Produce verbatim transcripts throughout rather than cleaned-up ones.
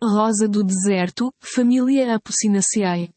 Rosa do deserto, família Apocynaceae.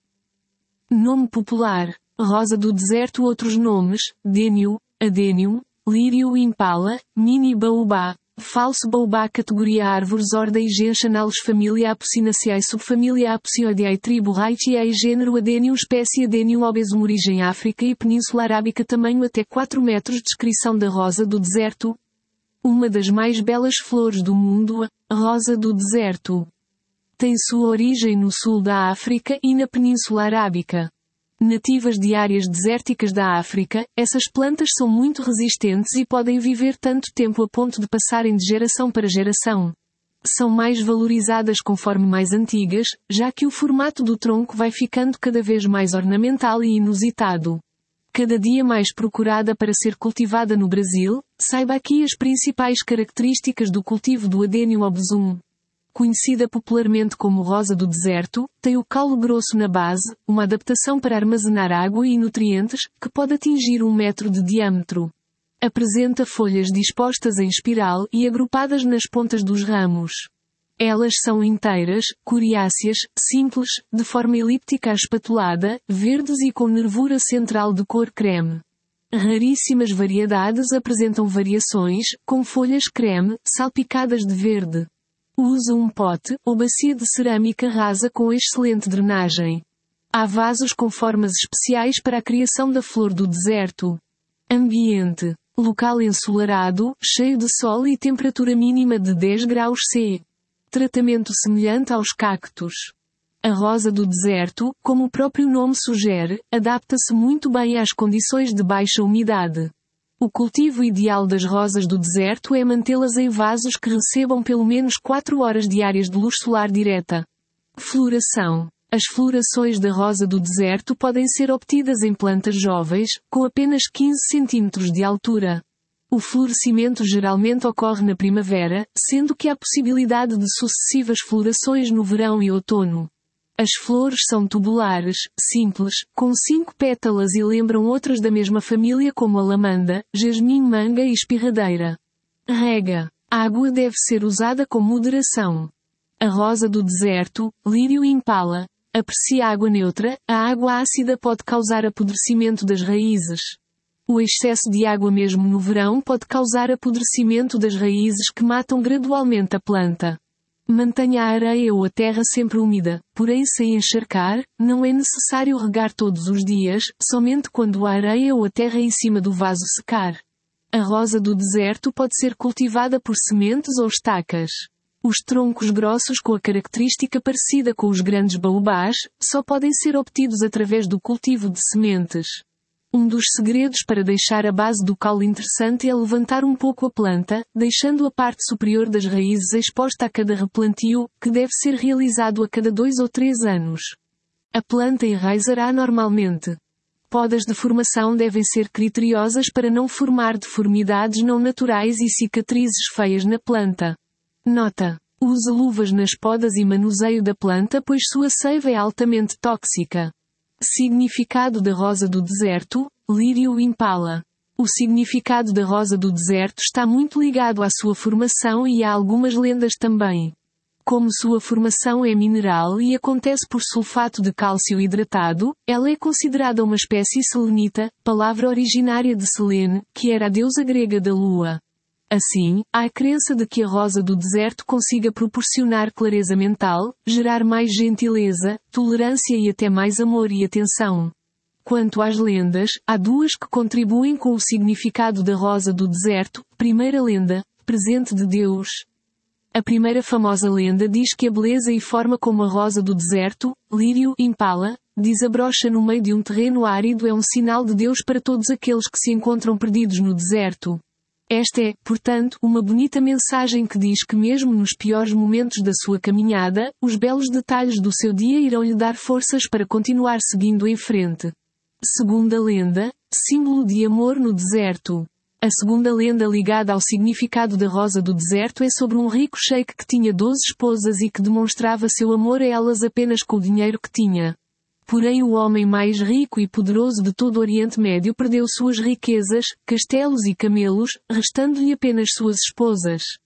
Nome popular: rosa do deserto. Outros nomes: Dênio, Adenium, lírio impala, mini baobá, falso baobá. Categoria árvores. Ordem Gentianalis. Família Apocynaceae. Subfamília Apocyoideae. Tribo Haitiae. Gênero Adenium. Espécie Adenium obesum. Origem África e Península Arábica. Tamanho até quatro metros. Descrição da rosa do deserto. Uma das mais belas flores do mundo, a rosa do deserto. Tem sua origem no sul da África e na Península Arábica. Nativas de áreas desérticas da África, essas plantas são muito resistentes e podem viver tanto tempo a ponto de passarem de geração para geração. São mais valorizadas conforme mais antigas, já que o formato do tronco vai ficando cada vez mais ornamental e inusitado. Cada dia mais procurada para ser cultivada no Brasil, saiba aqui as principais características do cultivo do Adenium obesum. Conhecida popularmente como rosa do deserto, tem o caule grosso na base, uma adaptação para armazenar água e nutrientes, que pode atingir um metro de diâmetro. Apresenta folhas dispostas em espiral e agrupadas nas pontas dos ramos. Elas são inteiras, coriáceas, simples, de forma elíptica a espatulada, verdes e com nervura central de cor creme. Raríssimas variedades apresentam variações, com folhas creme, salpicadas de verde. Usa um pote, ou bacia de cerâmica rasa com excelente drenagem. Há vasos com formas especiais para a criação da flor do deserto. Ambiente: local ensolarado, cheio de sol e temperatura mínima de dez graus Celsius. Tratamento semelhante aos cactos. A rosa do deserto, como o próprio nome sugere, adapta-se muito bem às condições de baixa umidade. O cultivo ideal das rosas do deserto é mantê-las em vasos que recebam pelo menos quatro horas diárias de luz solar direta. Floração: as florações da rosa do deserto podem ser obtidas em plantas jovens, com apenas quinze centímetros de altura. O florescimento geralmente ocorre na primavera, sendo que há possibilidade de sucessivas florações no verão e outono. As flores são tubulares, simples, com cinco pétalas e lembram outras da mesma família como a lamanda, jasmim, manga e espirradeira. Rega: a água deve ser usada com moderação. A rosa do deserto, lírio impala, aprecia água neutra. A água ácida pode causar apodrecimento das raízes. O excesso de água mesmo no verão pode causar apodrecimento das raízes que matam gradualmente a planta. Mantenha a areia ou a terra sempre úmida, porém sem encharcar. Não é necessário regar todos os dias, somente quando a areia ou a terra em cima do vaso secar. A rosa do deserto pode ser cultivada por sementes ou estacas. Os troncos grossos com a característica parecida com os grandes baobás, só podem ser obtidos através do cultivo de sementes. Um dos segredos para deixar a base do caule interessante é levantar um pouco a planta, deixando a parte superior das raízes exposta a cada replantio, que deve ser realizado a cada dois ou três anos. A planta enraizará normalmente. Podas de formação devem ser criteriosas para não formar deformidades não naturais e cicatrizes feias na planta. Nota: use luvas nas podas e manuseio da planta, pois sua seiva é altamente tóxica. Significado da rosa do deserto, lírio impala. O significado da rosa do deserto está muito ligado à sua formação e a algumas lendas também. Como sua formação é mineral e acontece por sulfato de cálcio hidratado, ela é considerada uma espécie selenita, palavra originária de Selene, que era a deusa grega da lua. Assim, há a crença de que a rosa do deserto consiga proporcionar clareza mental, gerar mais gentileza, tolerância e até mais amor e atenção. Quanto às lendas, há duas que contribuem com o significado da rosa do deserto. Primeira lenda: presente de Deus. A primeira famosa lenda diz que a beleza e forma como a rosa do deserto, lírio impala, desabrocha no meio de um terreno árido é um sinal de Deus para todos aqueles que se encontram perdidos no deserto. Esta é, portanto, uma bonita mensagem que diz que mesmo nos piores momentos da sua caminhada, os belos detalhes do seu dia irão lhe dar forças para continuar seguindo em frente. Segunda lenda: símbolo de amor no deserto. A segunda lenda ligada ao significado da rosa do deserto é sobre um rico sheik que tinha doze esposas e que demonstrava seu amor a elas apenas com o dinheiro que tinha. Porém o homem mais rico e poderoso de todo o Oriente Médio perdeu suas riquezas, castelos e camelos, restando-lhe apenas suas esposas.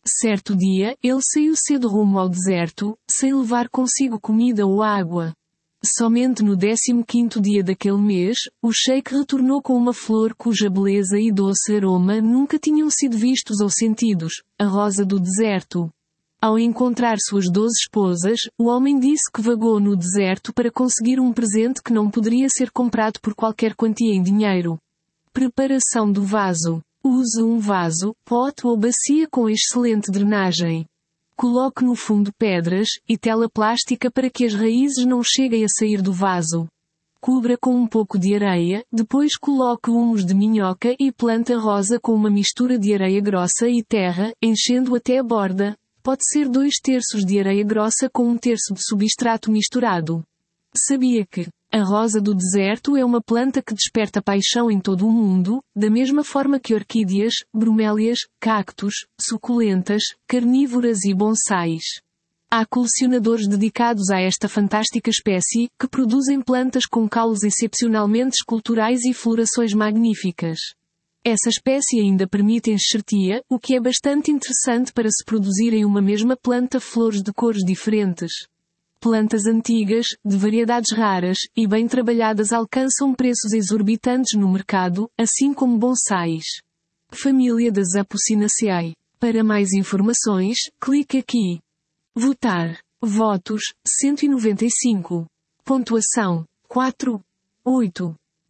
Certo dia, ele saiu cedo rumo ao deserto, sem levar consigo comida ou água. Somente no décimo quinto dia daquele mês, o sheik retornou com uma flor cuja beleza e doce aroma nunca tinham sido vistos ou sentidos, a rosa do deserto. Ao encontrar suas doze esposas, o homem disse que vagou no deserto para conseguir um presente que não poderia ser comprado por qualquer quantia em dinheiro. Preparação do vaso. Use um vaso, pote ou bacia com excelente drenagem. Coloque no fundo pedras e tela plástica para que as raízes não cheguem a sair do vaso. Cubra com um pouco de areia, depois coloque humus de minhoca e planta a rosa com uma mistura de areia grossa e terra, enchendo até a borda. Pode ser dois terços de areia grossa com um terço de substrato misturado. Sabia que a rosa do deserto é uma planta que desperta paixão em todo o mundo, da mesma forma que orquídeas, bromélias, cactos, suculentas, carnívoras e bonsais. Há colecionadores dedicados a esta fantástica espécie, que produzem plantas com caules excepcionalmente esculturais e florações magníficas. Essa espécie ainda permite enxertia, o que é bastante interessante para se produzir em uma mesma planta flores de cores diferentes. Plantas antigas, de variedades raras e bem trabalhadas alcançam preços exorbitantes no mercado, assim como bonsais. Família das Apocynaceae. Para mais informações, clique aqui. Votar. Votos, cento e noventa e cinco. Pontuação, quatro. oito.